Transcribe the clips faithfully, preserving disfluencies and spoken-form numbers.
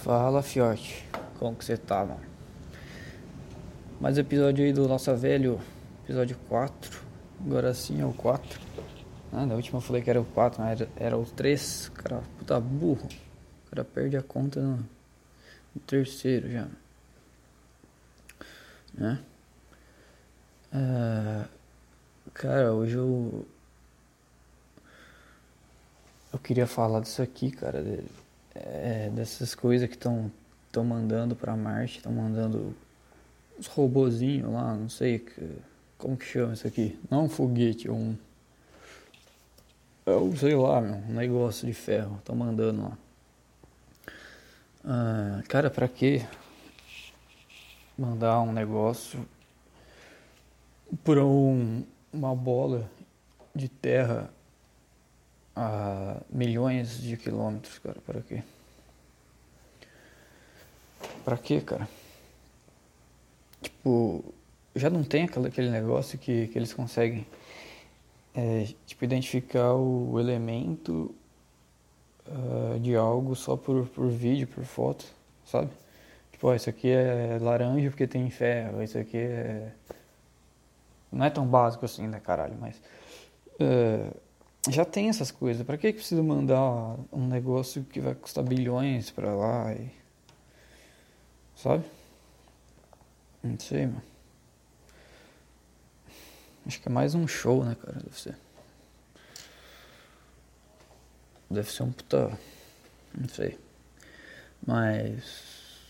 Fala, fiote. Como que você tá, mano? Mais episódio aí do Nossa Velho, episódio quatro. Agora sim é o quatro. Ah, na última eu falei que era o quatro, mas era, era o três. Cara, puta burro. O cara perde a conta no, no terceiro já. Né? Ah, cara, hoje eu... Eu queria falar disso aqui, cara. De, é, dessas coisas que estão estão mandando pra Marte. Estão mandando os robozinhos lá, não sei que, como que chama isso aqui. Não um foguete, é um... Eu sei lá, meu, um negócio de ferro. Estão mandando lá. Ah, cara, pra que mandar um negócio por um, uma bola de terra a milhões de quilômetros, cara? Pra quê? Pra quê, cara? Tipo, já não tem aquele, aquele negócio que, que eles conseguem é, tipo, identificar o elemento uh, de algo só por, por vídeo, por foto, sabe? Tipo, ó, isso aqui é laranja porque tem ferro, isso aqui é... Não é tão básico assim, né, caralho, mas... Uh, já tem essas coisas, pra que que precisa mandar um negócio que vai custar bilhões pra lá e... Sabe? Não sei, mano. Acho que é mais um show, né, cara, deve ser. Deve ser um puta... Não sei. Mas...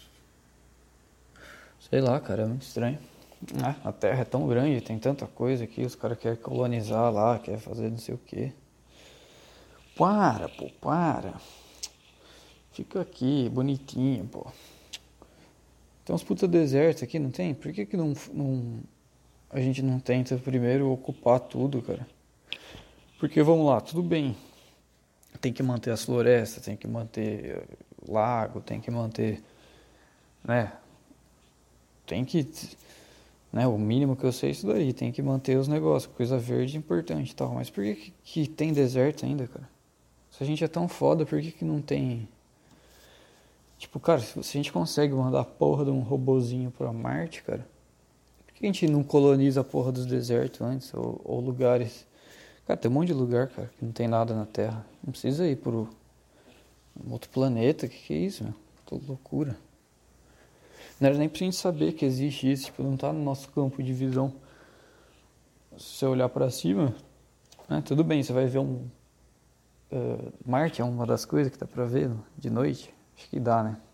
Sei lá, cara, é muito estranho. Ah, a Terra é tão grande, tem tanta coisa aqui, os caras querem colonizar lá, querem fazer não sei o quê. Para, pô, para. Fica aqui, bonitinho, pô. Tem uns puta desertos aqui, não tem? Por que que não, não... A gente não tenta primeiro ocupar tudo, cara? Porque, vamos lá, tudo bem. Tem que manter as florestas, tem que manter lago, tem que manter... Né? Tem que... Né, o mínimo que eu sei é isso daí, tem que manter os negócios, coisa verde é importante e tal. Mas por que, que, que tem deserto ainda, cara? Se a gente é tão foda, por que que não tem... Tipo, cara, se a gente consegue mandar a porra de um robozinho pra Marte, cara, por que a gente não coloniza a porra dos desertos antes, ou, ou lugares... Cara, tem um monte de lugar, cara, que não tem nada na Terra. Não precisa ir pro um outro planeta, que que é isso, meu? Tô loucura. Não era nem pra gente saber que existe isso, tipo, não tá no nosso campo de visão. Se você olhar pra cima, né, tudo bem, você vai ver um... Uh, Marte é uma das coisas que dá pra ver de noite. Acho que dá, né?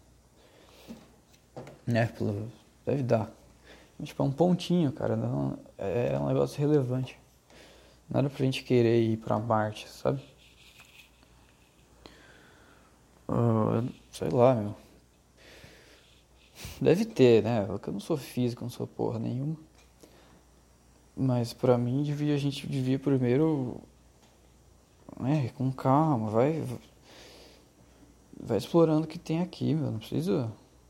Né, pelo... deve dar. Tipo, é um pontinho, cara, não... é um negócio relevante. Não era pra gente querer ir pra Marte, sabe? Uh, sei lá, meu. Deve ter, né? Eu não sou físico, não sou porra nenhuma. Mas pra mim devia, a gente devia primeiro, né, com calma, vai, vai explorando o que tem aqui, meu. Não precisa.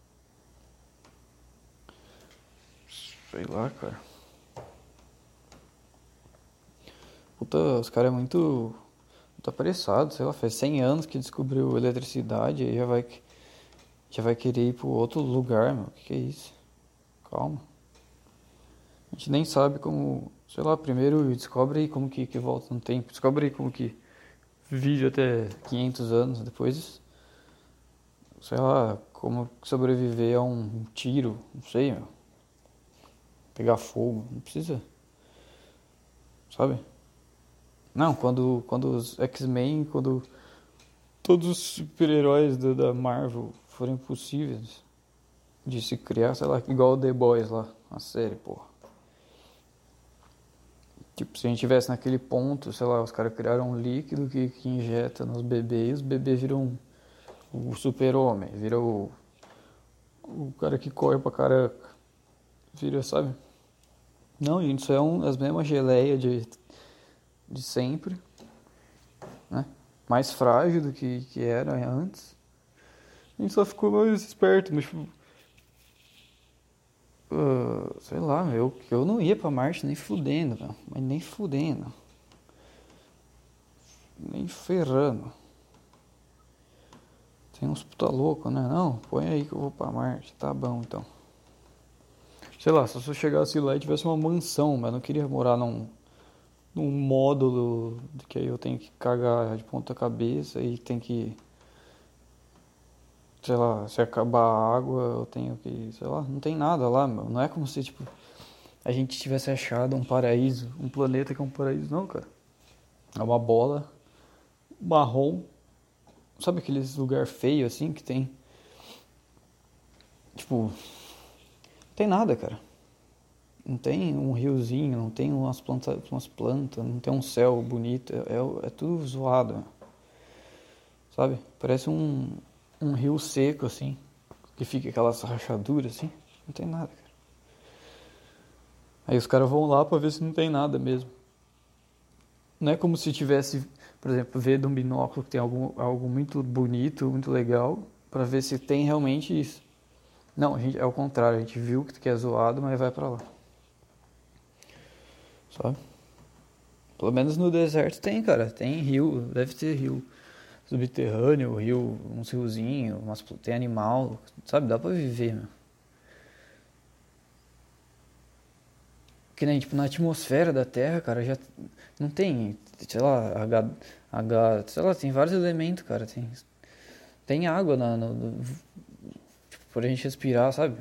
Sei lá, cara. Puta, os caras é muito, muito apressado, sei lá, faz cem anos que descobriu eletricidade e já vai, já vai querer ir pro outro lugar, meu. Que que é isso? Calma. A gente nem sabe como, sei lá, primeiro descobre aí como que, que volta no tempo, descobre aí como que vive até quinhentos anos, depois, sei lá, como sobreviver a um tiro, não sei, meu. Pegar fogo, não precisa, sabe? Não, quando, quando os X-Men, quando todos os super-heróis da, da Marvel forem possíveis de se criar, sei lá, igual o The Boys lá, a série, porra. Tipo, se a gente tivesse naquele ponto, sei lá, os caras criaram um líquido que, que injeta nos bebês e os bebês viram o super-homem, vira o, o cara que corre pra caraca, vira, sabe? Não, gente, isso é um, as mesmas geleias de, de sempre, né? Mais frágil do que, que era antes. A gente só ficou mais esperto, mas tipo... Uh, sei lá, eu, eu não ia pra Marte nem fudendo, meu, mas nem fudendo. Nem ferrando. Tem uns puta louco, né? Não, põe aí que eu vou pra Marte. Tá bom, então. Sei lá, se eu chegasse lá e tivesse uma mansão, mas eu não queria morar num, num módulo que aí eu tenho que cagar de ponta cabeça e tem que, sei lá, se acabar a água, eu tenho que, sei lá, não tem nada lá, meu. Não é como se, tipo, a gente tivesse achado um paraíso, um planeta que é um paraíso, não, cara. É uma bola marrom. Sabe aqueles lugar feio assim que tem? Tipo, não tem nada, cara. Não tem um riozinho, não tem umas plantas, umas plantas, não tem um céu bonito. É, é, é tudo zoado, meu. Sabe? Parece um, um rio seco assim, que fica aquelas rachaduras assim. Não tem nada, cara. Aí os caras vão lá pra ver se não tem nada mesmo. Não é como se tivesse, por exemplo, ver de um binóculo que tem algo, algo muito bonito, muito legal, pra ver se tem realmente isso. Não, a gente, é o contrário, a gente viu que é zoado, mas vai pra lá. Sabe? Pelo menos no deserto tem, cara. Tem rio, deve ter rio subterrâneo, rio, uns riozinhos, umas, tem animal, sabe? Dá pra viver, meu. Que nem, tipo, na atmosfera da Terra, cara, já não tem, sei lá, H, H, sei lá, tem vários elementos, cara. Tem, tem água na, no, no, tipo, pra gente respirar, sabe?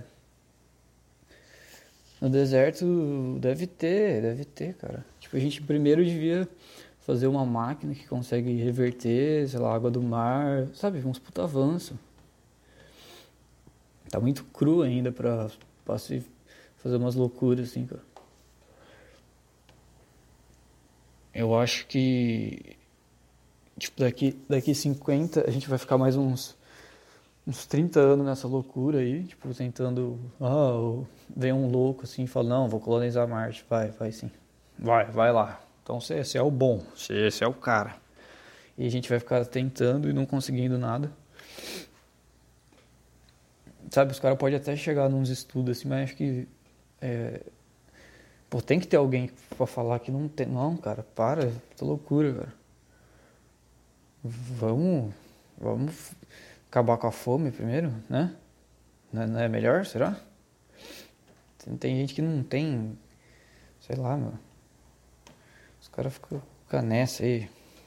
No deserto deve ter, deve ter, cara. Tipo, a gente primeiro devia fazer uma máquina que consegue reverter, sei lá, água do mar, sabe? Uns puta avanço. Tá muito cru ainda pra, pra se fazer umas loucuras assim, cara. Eu acho que, tipo, daqui, daqui cinquenta, a gente vai ficar mais uns, uns trinta anos nessa loucura aí, tipo, tentando, ah, vem um louco assim e fala, não, vou colonizar Marte, vai, vai sim. Vai, vai lá. Então você, você é o bom, você, esse é o cara. E a gente vai ficar tentando e não conseguindo nada. Sabe, os caras podem até chegar nos estudos assim, mas acho que é, pô, tem que ter alguém pra falar que não tem. Não, cara, para, tá loucura, cara. Vamos, vamos acabar com a fome primeiro, né? Não é, não é melhor, será? Tem, tem gente que não tem, sei lá, meu. Os caras ficam, ficam nessa aí.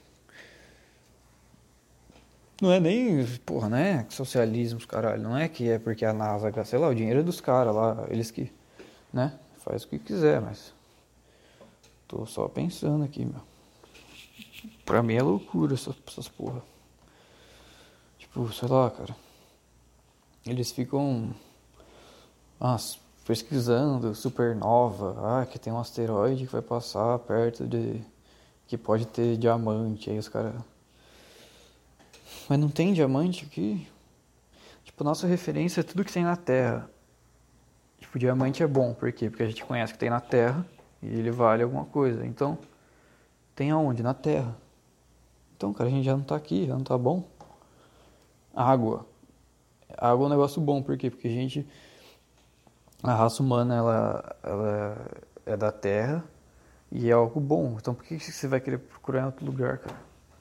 Não é nem, porra, não é socialismo, caralho. Não é que é porque a NASA, sei lá, o dinheiro é dos caras lá, eles que, né? Faz o que quiser, mas tô só pensando aqui, meu. Pra mim é loucura essas, essas porra. Tipo, sei lá, cara. Eles ficam ah, pesquisando supernova. Ah, que tem um asteroide que vai passar perto de... que pode ter diamante. Aí os caras... Mas não tem diamante aqui? Tipo, nossa referência é tudo que tem na Terra. Tipo, diamante é bom. Por quê? Porque a gente conhece que tem na Terra e ele vale alguma coisa. Então, tem aonde? Na Terra. Então, cara, a gente já não tá aqui, já não tá bom. Água. Água é um negócio bom, por quê? Porque a gente... A raça humana, ela, ela é da Terra e é algo bom. Então, por que você vai querer procurar em outro lugar, cara?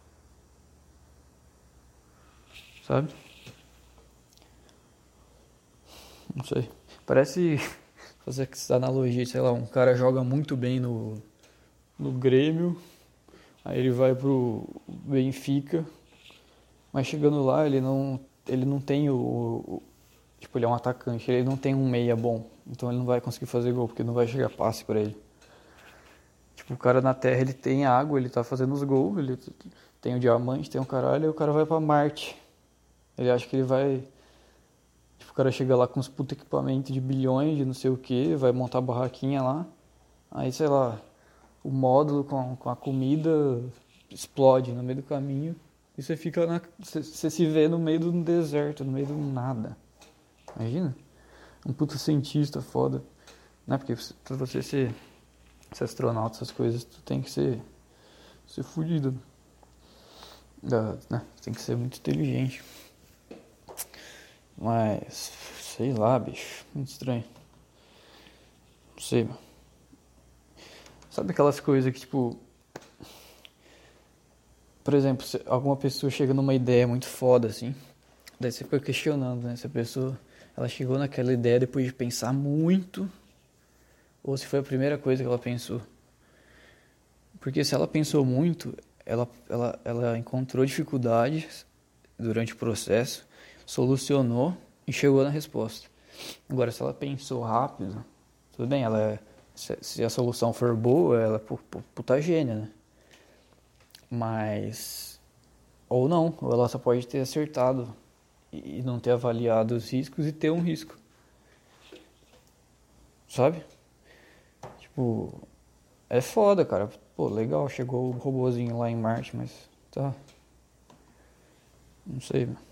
Sabe? Não sei. Parece fazer essa analogia, sei lá, um cara joga muito bem no, no Grêmio, aí ele vai pro Benfica, mas chegando lá ele não, ele não tem o, o... Tipo, ele é um atacante, ele não tem um meia bom, então ele não vai conseguir fazer gol, porque não vai chegar passe pra ele. Tipo, o cara na Terra, ele tem água, ele tá fazendo os gols, ele tem o diamante, tem o caralho, e o cara vai pra Marte. Ele acha que ele vai... Tipo, o cara chega lá com uns puta equipamento de bilhões de não sei o que, vai montar a barraquinha lá, aí, sei lá, o módulo com, com a comida explode no meio do caminho, e você fica na... Você, você se vê no meio do deserto, no meio do nada. Imagina? Um puta cientista foda. Né? Porque pra você ser, ser astronauta, essas coisas, tu tem que ser, ser fudido. Da, né? Tem que ser muito inteligente. Mas, sei lá, bicho. Muito estranho. Não sei, mano. Sabe aquelas coisas que, tipo... Por exemplo, se alguma pessoa chega numa ideia muito foda, assim. Daí você fica questionando, né? Se a pessoa ela chegou naquela ideia depois de pensar muito, ou se foi a primeira coisa que ela pensou. Porque se ela pensou muito, ela, ela, ela encontrou dificuldades durante o processo, solucionou e chegou na resposta. Agora, se ela pensou rápido, tudo bem, ela, se, se a solução for boa, ela é puta gênia, né? Mas, ou não, ou ela só pode ter acertado e não ter avaliado os riscos e ter um risco. Sabe? Tipo, é foda, cara. Pô, legal, chegou o robozinho lá em Marte, mas tá. Não sei, mano.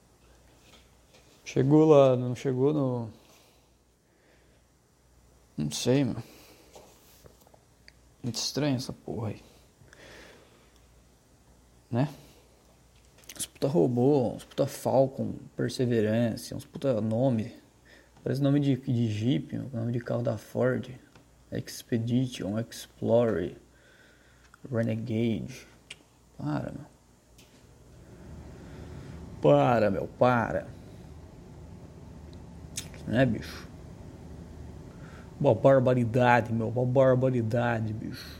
Chegou lá, não chegou no. Não sei, mano. Muito estranho essa porra aí. Né? Uns puta robô, uns puta Falcon, Perseverance, uns puta nome. Parece nome de, de Jeep, nome de carro da Ford. Expedition, Explorer, Renegade. Para, meu. Para, meu, para. Né, bicho? Uma barbaridade, meu. Uma barbaridade, bicho.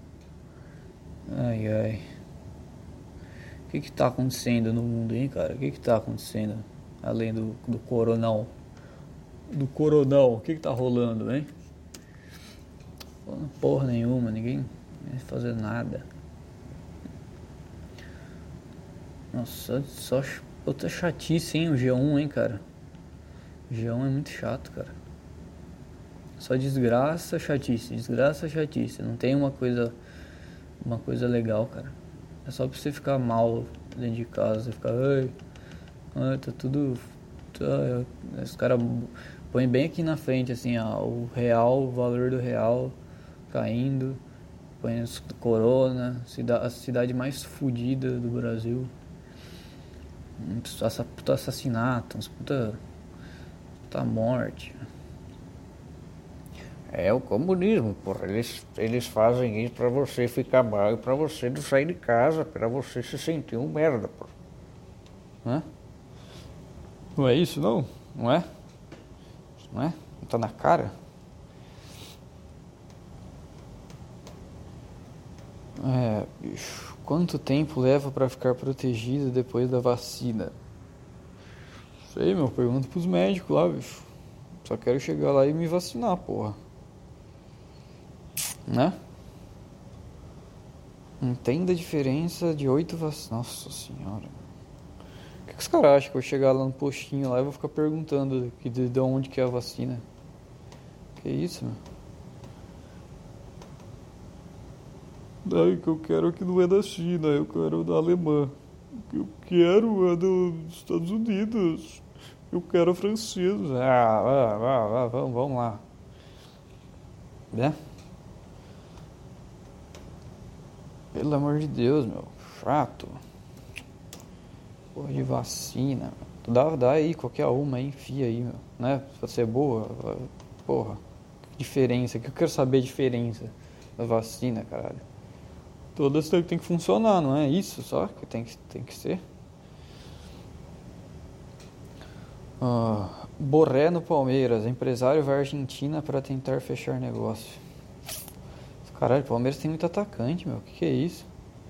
Ai, ai. O que que tá acontecendo no mundo, hein, cara? O que que tá acontecendo? Além do, do coronel. Do coronel. O que que tá rolando, hein? Porra nenhuma. Ninguém vai fazer nada. Nossa, só outra chatice, hein? O G um, hein, cara? O G um é muito chato, cara. Só desgraça, chatice. Desgraça, chatice. Não tem uma coisa... Uma coisa legal, cara. É só pra você ficar mal dentro de casa. Você ficar... Ai, ai tá tudo... Tá, os caras põem bem aqui na frente, assim, ó, o real, o valor do real caindo. Põe os corona. A cidade mais fodida do Brasil. Essa puta assassinato, uns puta... Puta morte. É o comunismo, porra. Eles, eles fazem isso pra você ficar mal e pra você não sair de casa, pra você se sentir um merda, porra. Hã? Não é isso, não? Não é? Não é? Não tá na cara? É, bicho. Quanto tempo leva pra ficar protegido depois da vacina? Sei, meu. Pergunta pros médicos lá, bicho. Só quero chegar lá e me vacinar, porra. Né? Entenda a diferença de oito vacinas. Nossa senhora. O que, que os caras acham que eu vou chegar lá no postinho lá e vou ficar perguntando de, de, de onde que é a vacina? Que isso, meu? Daí que eu quero que não é da China, eu quero da Alemanha. O que eu quero é dos Estados Unidos. Eu quero a francesa. Ah, vá, vá, vá, vamos, vamos lá. Né? Pelo amor de Deus, meu. Chato. Porra de vacina. Dá, dá aí, qualquer uma aí, enfia aí, meu. Né? Pra ser boa. Porra. Diferença. Que eu quero saber a diferença da vacina, caralho. Todas tem que funcionar, não é isso só que tem que, tem que ser? Ah, Borré no Palmeiras. Empresário vai à Argentina para tentar fechar negócio. Caralho, o Palmeiras tem muito atacante, meu. O que, que é isso?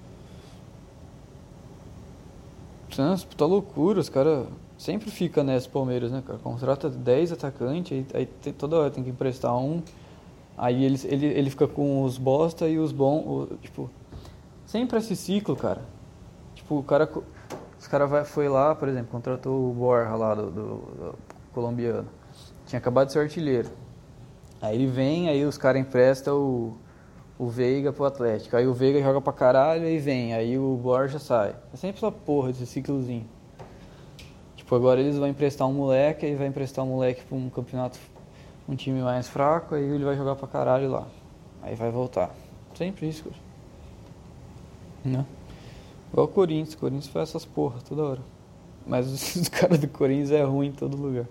Nossa, puta loucura. Os caras sempre ficam nessa Palmeiras, né, cara? Contrata dez atacantes, aí, aí tem, toda hora tem que emprestar um. Aí ele, ele, ele fica com os bosta e os bons. Tipo, sempre esse ciclo, cara. Tipo, o cara. Os caras foi lá, por exemplo, contratou o Borja lá do, do, do colombiano. Tinha acabado de ser artilheiro. Aí ele vem, aí os caras emprestam o. O Veiga pro Atlético. Aí o Veiga joga pra caralho, aí vem. Aí o Borja sai. É sempre essa porra desse ciclozinho. Tipo, agora eles vão emprestar um moleque, aí vai emprestar um moleque pra um campeonato, um time mais fraco, aí ele vai jogar pra caralho lá. Aí vai voltar. Sempre isso, cara. Não? Igual o Corinthians. O Corinthians faz essas porra toda hora. Mas os, os caras do Corinthians é ruim em todo lugar.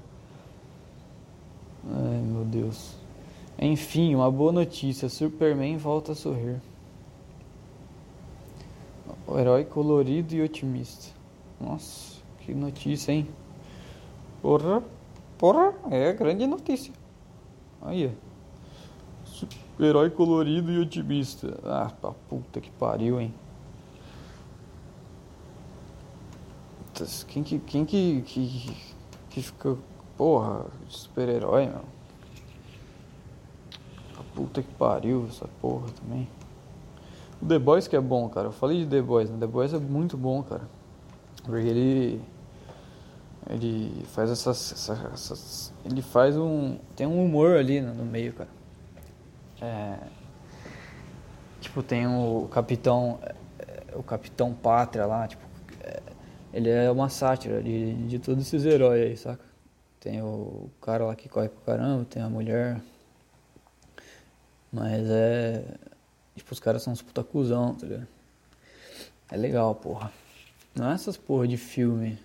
Ai, meu Deus. Enfim, uma boa notícia. Superman volta a sorrir. O herói colorido e otimista. Nossa, que notícia, hein? Porra, porra, é grande notícia. Aí, super-herói colorido e otimista. Ah, pra puta que pariu, hein? Quem que, quem que, que, que fica, porra, super-herói, meu? Pra puta que pariu essa porra também. O The Boys que é bom, cara. Eu falei de The Boys, né? The Boys é muito bom, cara. Porque ele... Ele faz essas, essas, essas... Ele faz um... Tem um humor ali no, no meio, cara. É... Tipo, tem o Capitão... O Capitão Pátria lá, tipo... É, ele é uma sátira de, de todos esses heróis aí, saca? Tem o cara lá que corre pra caramba, tem a mulher... Mas é... Tipo, os caras são uns puta cuzão, tá ligado? É legal, porra. Não é essas porra de filme.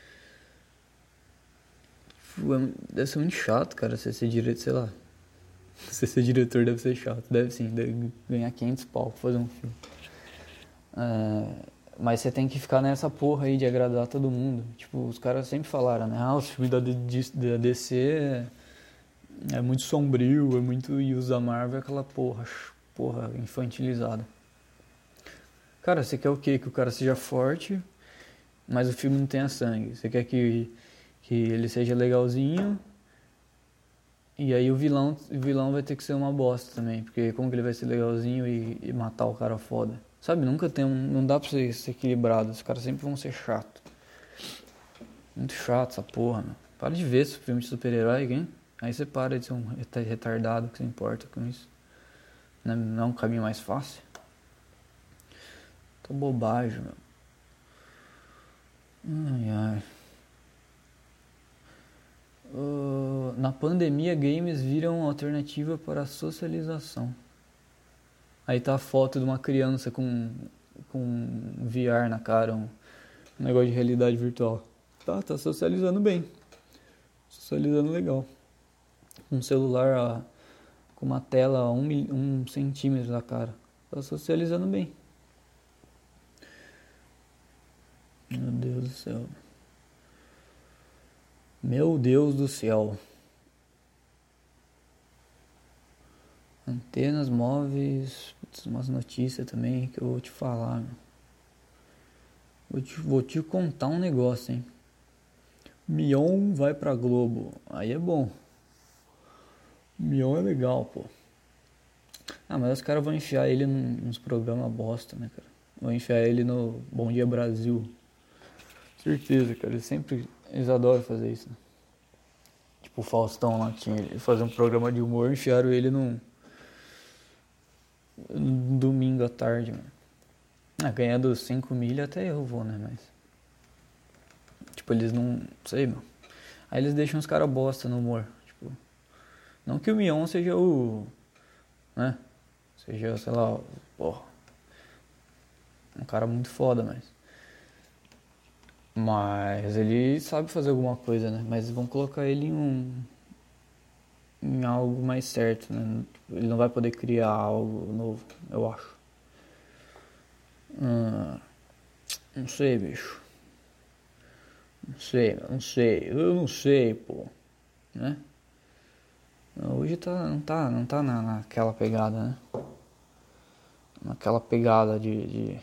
Deve ser muito chato, cara, você ser diretor, sei lá. Você ser diretor deve ser chato. Deve sim, deve ganhar quinhentos pau pra fazer um filme. É, mas você tem que ficar nessa porra aí de agradar todo mundo. Tipo, os caras sempre falaram, né? Ah, os filmes da, da D C é, é muito sombrio, é muito... E os da Marvel é aquela porra, porra infantilizada. Cara, você quer o quê? Que o cara seja forte, mas o filme não tenha sangue. Você quer que, que ele seja legalzinho, e aí o vilão, o vilão vai ter que ser uma bosta também. Porque como que ele vai ser legalzinho e, e matar o cara foda? Sabe, nunca tem um... Não dá pra ser, ser equilibrado. Os caras sempre vão ser chato. Muito chato essa porra, meu. Para de ver esse filme de super-herói, hein? Aí você para de ser um retardado que se importa com isso. Não é, não é um caminho mais fácil? Tô bobagem, meu. Ai, ai. Uh, na pandemia, games viram alternativa para a socialização. Aí tá a foto de uma criança com, com V R na cara, um, um negócio de realidade virtual. Tá, tá socializando bem. Socializando legal. Um celular a, com uma tela a um, um centímetro da cara. Tá socializando bem. Meu Deus do céu. Meu Deus do céu. Antenas móveis. Putz, umas notícias também que eu vou te falar, meu. Vou te, vou te contar um negócio, hein. Mion vai pra Globo. Aí é bom. Mion é legal, pô. Ah, mas os caras vão enfiar ele num, nos programas bosta, né, cara? Vão enfiar ele no Bom Dia Brasil. Certeza, cara. Eles sempre... Eles adoram fazer isso, né? Tipo o Faustão lá, tinha ele fazer um programa de humor, enfiaram ele num... num domingo à tarde, mano. Ah, ganhando cinco mil até eu vou, né, mas... Tipo, eles não... sei, meu. Aí eles deixam os caras bosta no humor. Tipo... Não que o Mion seja o... né? Seja, sei lá, porra... um cara muito foda, mas... Mas ele sabe fazer alguma coisa, né? Mas vão colocar ele em um... em algo mais certo, né? Ele não vai poder criar algo novo, eu acho. Hum, não sei, bicho. Não sei, não sei. Eu não sei, pô. Né? Hoje tá, não tá, não tá na, naquela pegada, né? Naquela pegada de... de,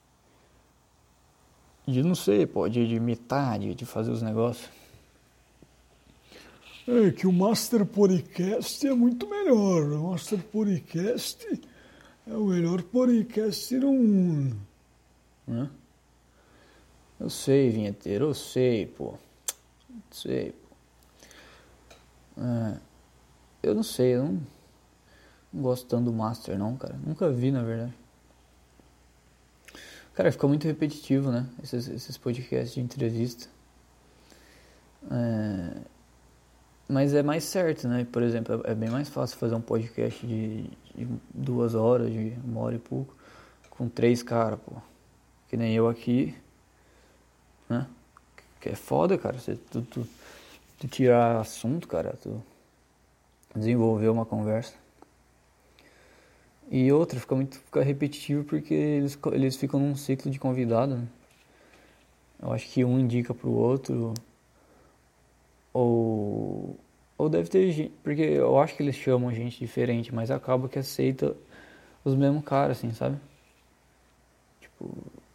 de não sei, pô. De, de imitar, de, de fazer os negócios. É que o Master Podcast é muito melhor. O Master Podcast é o melhor podcast no mundo. Né? Eu sei, vinheteiro, eu sei, pô. Sei, pô. É, eu não sei, eu não, não gosto tanto do Master, não, cara. Nunca vi, na verdade. Cara, fica muito repetitivo, né? Esses, esses podcasts de entrevista. É... Mas é mais certo, né? Por exemplo, é bem mais fácil fazer um podcast de, de duas horas, de uma hora e pouco, com três caras, pô. Que nem eu aqui, né? Que é foda, cara. Você, tu, tu, tu tirar assunto, cara, tu desenvolver uma conversa. E outra, fica muito fica repetitivo porque eles, eles ficam num ciclo de convidado, né? Eu acho que um indica pro outro, ou, ou deve ter gente, porque eu acho que eles chamam gente diferente, mas acaba que aceita os mesmos caras, assim, sabe? Tipo,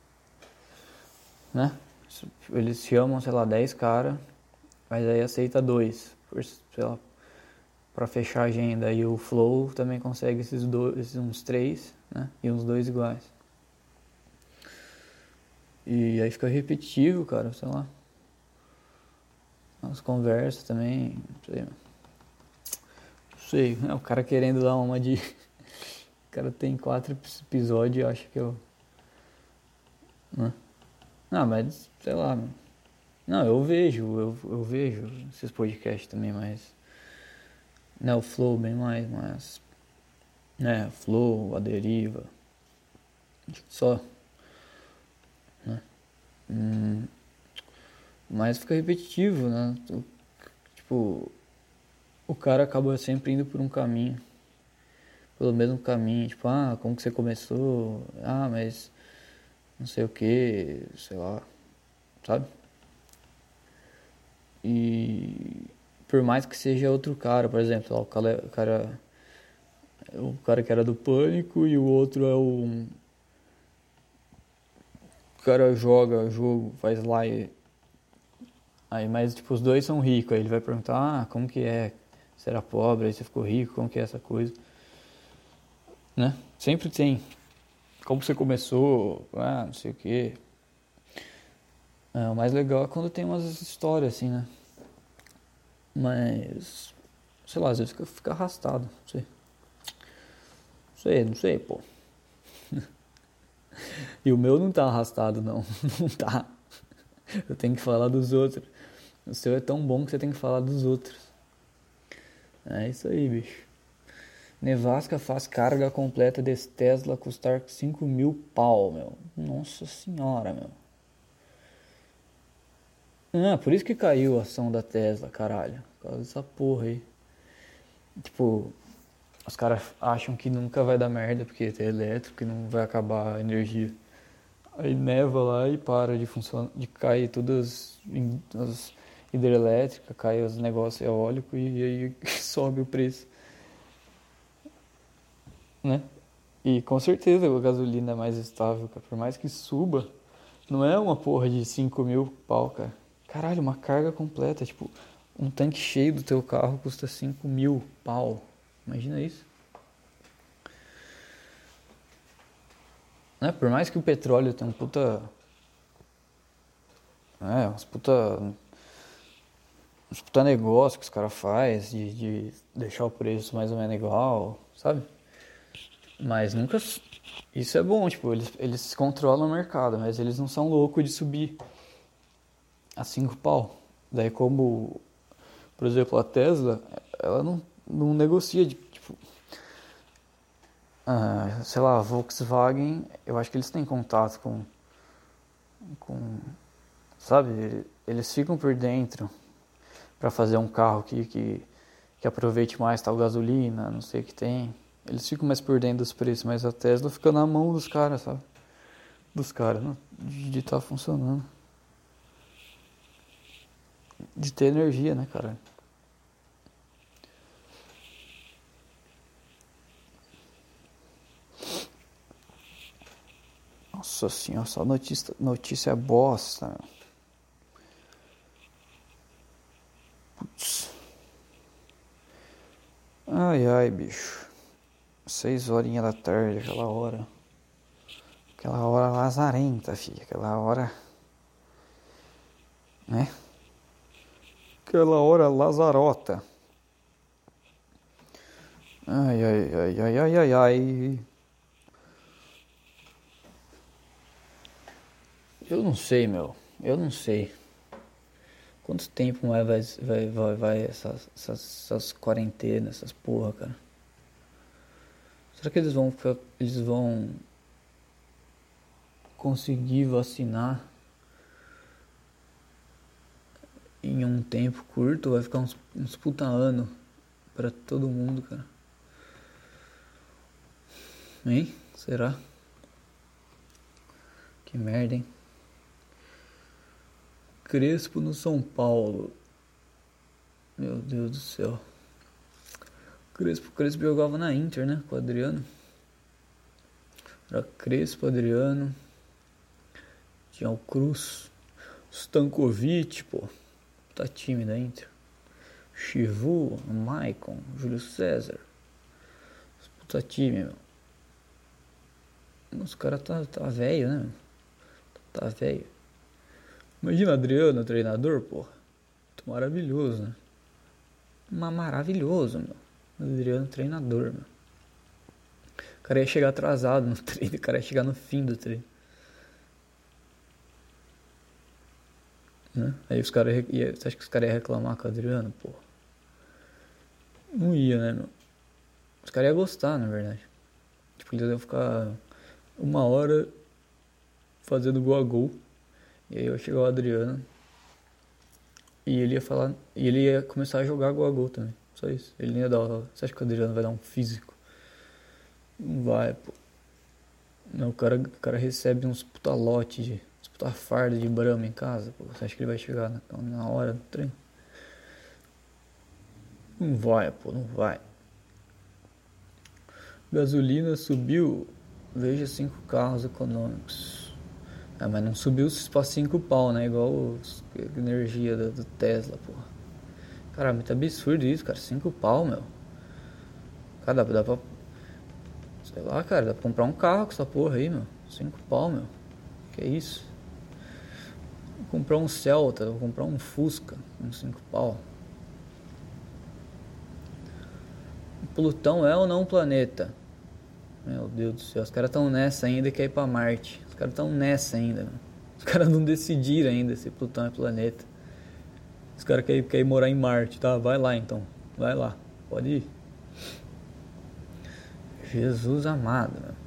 né? Eles chamam, sei lá, dez caras, mas aí aceita dois, por, sei lá, pra fechar a agenda. E o Flow também consegue esses dois, esses uns três, né? E uns dois iguais. E aí fica repetitivo, cara, sei lá. As conversas também, não sei. Não sei, né? O cara querendo dar uma de... O cara tem quatro episódios e acha que eu... Né? Não, mas, sei lá... Não, eu vejo, eu, eu vejo esses podcasts também, mas... Né, o Flow bem mais, mas... Né, Flow, A Deriva... Acho que só... Né? Hum, mas fica repetitivo, né? Tipo... O cara acaba sempre indo por um caminho. Pelo mesmo caminho. Tipo, ah, como que você começou? Ah, mas... Não sei o que, sei lá... Sabe? E... Por mais que seja outro cara, por exemplo, ó, o cara... O cara, o cara que era do Pânico e o outro é o... O cara joga jogo, faz live. Aí, mas tipo, os dois são ricos. Aí ele vai perguntar, ah, como que é? Você era pobre, aí você ficou rico, como que é essa coisa? Né? Sempre tem. Como você começou, ah, não sei o quê. É, o mais legal é quando tem umas histórias assim, né? Mas, sei lá, às vezes fica, fica arrastado, não sei. Não sei, não sei, pô. E o meu não tá arrastado, não. Não tá. Eu tenho que falar dos outros. O seu é tão bom que você tem que falar dos outros. É isso aí, bicho. Nevasca faz carga completa desse Tesla custar cinco mil pau, meu. Nossa senhora, meu. Ah, por isso que caiu a ação da Tesla, caralho. Por causa dessa porra aí. Tipo, os caras acham que nunca vai dar merda porque é elétrico e não vai acabar a energia. Aí neva lá e para de funcionar, de cair todas as hidrelétricas, cai os negócios eólicos e aí sobe o preço, né? E com certeza a gasolina é mais estável, cara. Por mais que suba, não é uma porra de cinco mil pau, cara. Caralho, uma carga completa, tipo, um tanque cheio do teu carro custa cinco mil pau. Imagina isso. Né? Por mais que o petróleo tenha um puta... É, uns puta... Uns puta negócio que os caras fazem de, de deixar o preço mais ou menos igual, sabe? Mas nunca... Isso é bom, tipo, eles, eles controlam o mercado, mas eles não são loucos de subir a cinco pau. Daí como, por exemplo, a Tesla, ela não, não negocia de, tipo... Ah, sei lá, a Volkswagen, eu acho que eles têm contato com... com sabe? Eles ficam por dentro para fazer um carro que, que, que aproveite mais tal gasolina, não sei o que tem. Eles ficam mais por dentro dos preços, mas a Tesla fica na mão dos caras, sabe? Dos caras, né? De estar tá funcionando. De ter energia, né, cara? Nossa senhora, só notícia, notícia bosta. Putz. Ai, ai, bicho. Seis horinhas da tarde, aquela hora. Aquela hora lazarenta, filha. Aquela hora... Né? Aquela hora lazarota. Ai, ai, ai, ai, ai, ai, ai. Eu não sei, meu. Eu não sei. Quanto tempo mais vai, vai, vai, vai essas, essas, essas quarentenas, essas porra, cara? Será que eles vão ficar, eles vão conseguir vacinar em um tempo curto? Vai ficar uns, uns puta ano pra todo mundo, cara? Hein? Será? Que merda, hein? Crespo no São Paulo. Meu Deus do céu. Crespo, Crespo jogava na Inter, né? Com o Adriano. Era Crespo, Adriano. Tinha o Cruz. Stankovic, pô. Tá time da Inter. Chivu, Maicon, Júlio César. Puta time, meu. Os caras tá, tá velho, né? Tá velho. Imagina Adriano, treinador, porra. Maravilhoso, né? Mas maravilhoso, meu. Adriano, treinador, meu. O cara ia chegar atrasado no treino. O cara ia chegar no fim do treino. Né? Aí os caras iam... Você acha que os caras iam reclamar com o Adriano, porra? Não ia, né, meu? Os caras iam gostar, na verdade. Tipo, eles iam ficar uma hora fazendo gol a gol. E aí ia chegar o Adriano. E ele ia falar. E ele ia começar a jogar gol a gol também. Só isso. Ele nem ia dar. Você acha que o Adriano vai dar um físico? Não vai, pô. Não, o cara, o cara recebe uns puta lote de. Uns puta farda de Brahma em casa, pô. Você acha que ele vai chegar na, na hora do treino? Não vai, pô, não vai. Gasolina subiu. Veja cinco carros econômicos. Ah, mas não subiu pra cinco pau, né? Igual a energia do, do Tesla, porra. Cara, muito absurdo isso, cara. cinco pau, meu. Cara, dá, dá pra... Sei lá, cara, dá pra comprar um carro com essa porra aí, meu. cinco pau, meu. Que isso? Vou comprar um Celta, vou comprar um Fusca com cinco pau. Plutão é ou não um planeta? Meu Deus do céu, os caras tão nessa ainda que é ir pra Marte. Os caras tão nessa ainda, meu. Os caras não decidiram ainda se Plutão é planeta. Os caras querem, querem morar em Marte, tá? Vai lá então. Vai lá. Pode ir. Jesus amado, meu.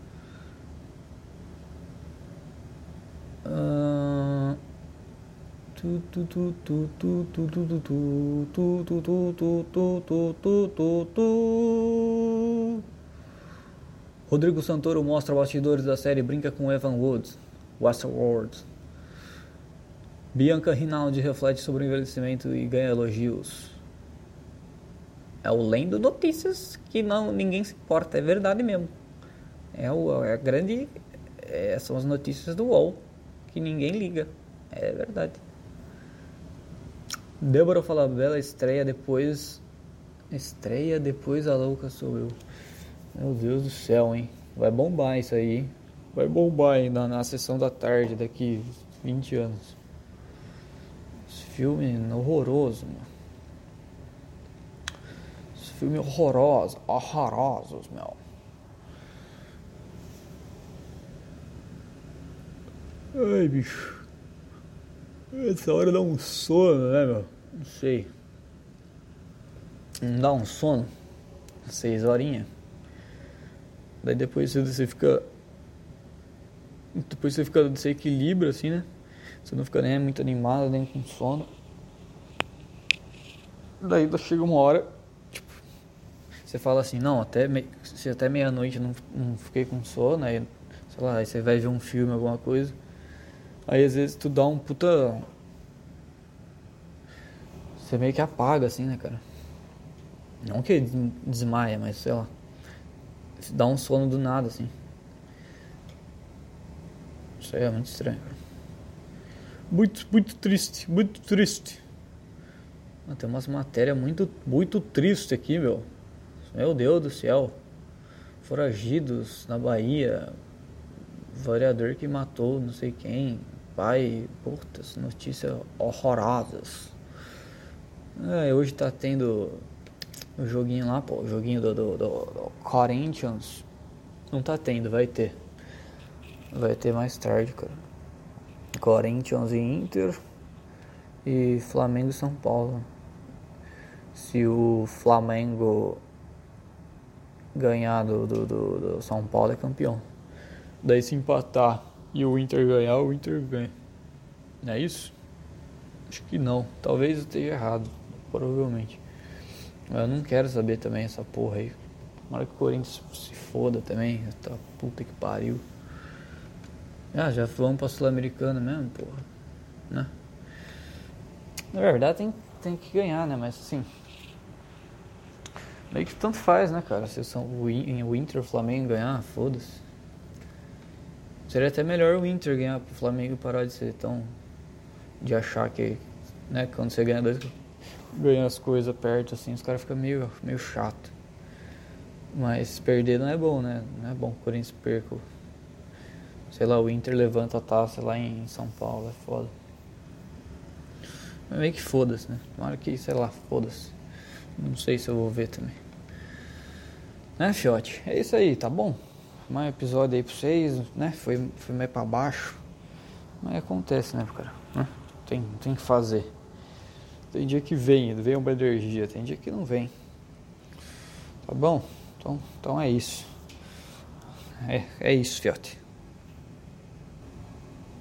Ah... Tu tu tu tu tu tu tu tu tu tu tu tu tu tu tu tu tu. Rodrigo Santoro mostra bastidores da série Brinca com Evan Woods, Westworld. Bianca Rinaldi reflete sobre o envelhecimento e ganha elogios. É o Lendo Notícias que não, ninguém se importa, é verdade mesmo. É, o, é a grande... É, são as notícias do U O L que ninguém liga, é verdade. Débora Falabella estreia depois... Estreia depois a louca sou eu. Meu Deus do céu, hein? Vai bombar isso aí, hein? Vai bombar ainda na sessão da tarde daqui vinte anos. Esse filme horroroso, mano. Esse filme horroroso, horrorosos, meu. Ai, bicho. Essa hora dá um sono, né, meu? Não sei. Não dá um sono? Seis horinhas. Daí depois você fica... Depois você fica... Você equilibra, assim, né? Você não fica nem muito animado, nem com sono. Daí chega uma hora... Tipo... Você fala assim... Não, até, me... se até meia-noite não, não fiquei com sono... Aí, sei lá... Aí você vai ver um filme, alguma coisa... Aí às vezes tu dá um puta... Você meio que apaga, assim, né, cara? Não que desmaia, mas sei lá... Dá um sono do nada, assim. Isso aí é muito estranho. Muito, muito triste, muito triste. Ah, tem umas matérias muito, muito tristes aqui, meu. Meu Deus do céu. Foragidos na Bahia. Vereador que matou não sei quem. Pai. Putas, notícias horrorosas. É, hoje tá tendo... O joguinho lá, pô, o joguinho do, do, do, do Corinthians. Não tá tendo, vai ter. Vai ter mais tarde, cara. Corinthians e Inter. E Flamengo e São Paulo. Se o Flamengo ganhar do, do, do, do São Paulo, é campeão. Daí se empatar e o Inter ganhar, o Inter ganha. Não é isso? Acho que não. Talvez eu esteja errado. Provavelmente. Eu não quero saber também essa porra aí. Tomara que o Corinthians se foda também. Essa puta que pariu. Ah, já vamos pra Sul-Americana mesmo, porra. Né? Na verdade tem, tem que ganhar, né? Mas assim, meio que tanto faz, né, cara? Se são o, In- o Inter, o Flamengo ganhar, foda-se. Seria até melhor o Inter ganhar pro Flamengo parar de ser tão... De achar que, né, quando você ganha dois... Ganha as coisas perto, assim, os caras ficam meio, meio chato. Mas perder não é bom, né? Não é bom que o Corinthians perca. Sei lá, o Inter levanta a taça lá em São Paulo, é foda. Mas meio que foda-se, né? Tomara que, sei lá, foda-se. Não sei se eu vou ver também. Né, fiote? É isso aí, tá bom? Mais um episódio aí pra vocês, né? Foi, foi meio pra baixo. Mas acontece, né, cara? Tem, tem que fazer. Tem dia que vem, vem uma energia. Tem dia que não vem. Tá bom? Então, então é isso. É, é isso, fiote.